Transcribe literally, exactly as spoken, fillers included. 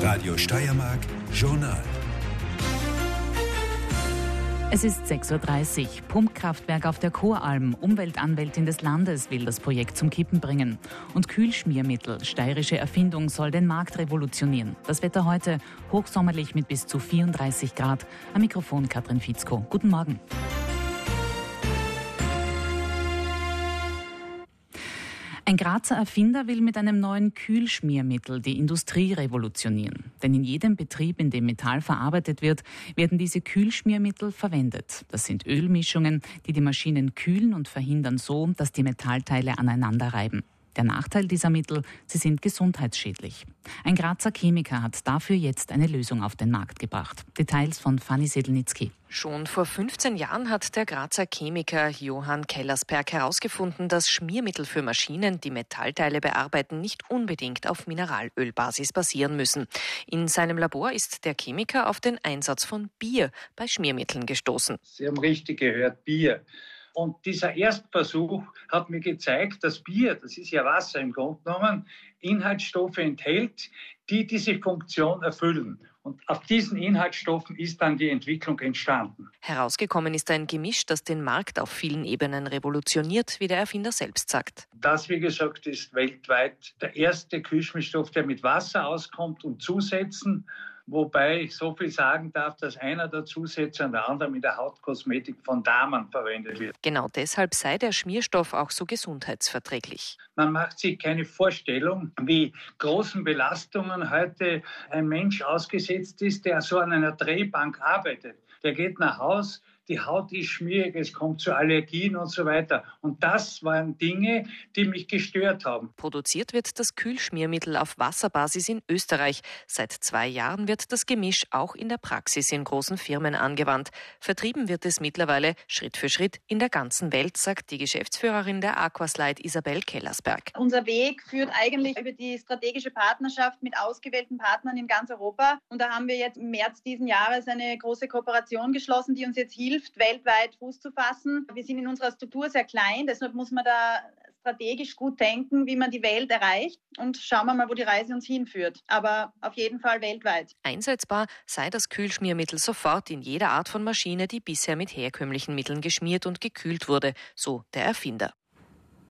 Radio Steiermark Journal. Es ist sechs Uhr dreißig. Pumpkraftwerk auf der Choralm. Umweltanwältin des Landes will das Projekt zum Kippen bringen. Und Kühlschmiermittel, steirische Erfindung, soll den Markt revolutionieren. Das Wetter heute hochsommerlich mit bis zu vierunddreißig Grad. Am Mikrofon Katrin Fitzko. Guten Morgen. Ein Grazer Erfinder will mit einem neuen Kühlschmiermittel die Industrie revolutionieren. Denn in jedem Betrieb, in dem Metall verarbeitet wird, werden diese Kühlschmiermittel verwendet. Das sind Ölmischungen, die die Maschinen kühlen und verhindern so, dass die Metallteile aneinander reiben. Der Nachteil dieser Mittel, sie sind gesundheitsschädlich. Ein Grazer Chemiker hat dafür jetzt eine Lösung auf den Markt gebracht. Details von Fanny Sedelnitzky. Schon vor fünfzehn Jahren hat der Grazer Chemiker Johann Kellersberg herausgefunden, dass Schmiermittel für Maschinen, die Metallteile bearbeiten, nicht unbedingt auf Mineralölbasis basieren müssen. In seinem Labor ist der Chemiker auf den Einsatz von Bier bei Schmiermitteln gestoßen. Sie haben richtig gehört, Bier. Und dieser Erstversuch hat mir gezeigt, dass Bier, das ist ja Wasser im Grunde genommen, Inhaltsstoffe enthält, die diese Funktion erfüllen. Und auf diesen Inhaltsstoffen ist dann die Entwicklung entstanden. Herausgekommen ist ein Gemisch, das den Markt auf vielen Ebenen revolutioniert, wie der Erfinder selbst sagt. Das, wie gesagt, ist weltweit der erste Kühlschmierstoff, der mit Wasser auskommt und Zusätzen. Wobei ich so viel sagen darf, dass einer der Zusätze an der anderen in der Hautkosmetik von Damen verwendet wird. Genau deshalb sei der Schmierstoff auch so gesundheitsverträglich. Man macht sich keine Vorstellung, wie großen Belastungen heute ein Mensch ausgesetzt ist, der so an einer Drehbank arbeitet. Der geht nach Hause, die Haut ist schmierig, es kommt zu Allergien und so weiter. Und das waren Dinge, die mich gestört haben. Produziert wird das Kühlschmiermittel auf Wasserbasis in Österreich. Seit zwei Jahren wird das Gemisch auch in der Praxis in großen Firmen angewandt. Vertrieben wird es mittlerweile Schritt für Schritt in der ganzen Welt, sagt die Geschäftsführerin der Aquaslide, Isabel Kellersberg. Unser Weg führt eigentlich über die strategische Partnerschaft mit ausgewählten Partnern in ganz Europa. Und da haben wir jetzt im März diesen Jahres eine große Kooperation geschlossen, die uns jetzt hilft, weltweit Fuß zu fassen. Wir sind in unserer Struktur sehr klein, deshalb muss man da strategisch gut denken, wie man die Welt erreicht. Und schauen wir mal, wo die Reise uns hinführt. Aber auf jeden Fall weltweit. Einsetzbar sei das Kühlschmiermittel sofort in jeder Art von Maschine, die bisher mit herkömmlichen Mitteln geschmiert und gekühlt wurde, so der Erfinder.